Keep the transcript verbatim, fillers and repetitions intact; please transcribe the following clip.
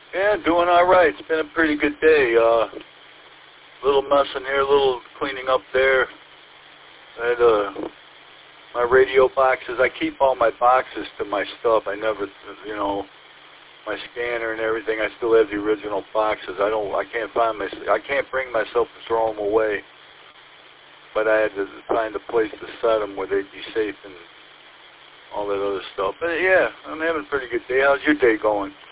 Yeah, doing all right. It's been a pretty good day. Uh, little messing here, little cleaning up there. I had uh, my radio boxes. I keep all my boxes to my stuff. I never, you know, my scanner and everything. I still have the original boxes. I don't. I can't find my. I can't bring myself to throw them away. But I had to find a place to set them where they'd be safe and all that other stuff. But yeah, I'm having a pretty good day. How's your day going?